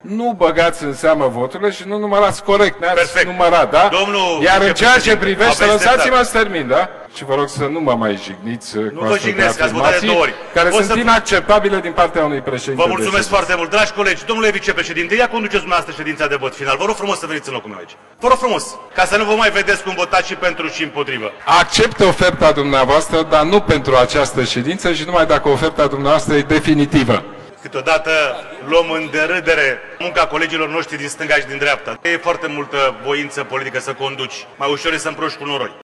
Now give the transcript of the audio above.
nu băgați în seamă voturile și nu numărați corect. Ne-ați numărat, da? Domnul Iar în ceea ce privește, lăsați-mă să termin, da? Și vă rog să nu mă mai jigniți cu astfel de afirmații care sunt inacceptabile din partea unui președinte. Vă mulțumesc foarte mult, dragi colegi. Domnule vicepreședinte, ia conduceți dumneavoastră ședința de vot final. Vă rog frumos să veniți în locul meu aici. Vă rog frumos, ca să nu vă mai vedeți cum votați și pentru și împotrivă. Accept oferta dumneavoastră, dar nu pentru această ședință și numai dacă oferta dumneavoastră e definitivă. Câteodată luăm în derâdere munca colegilor noștri din stânga și din dreapta. E foarte multă voință politică să conduci. Mai ușor e să împroști cu noroi.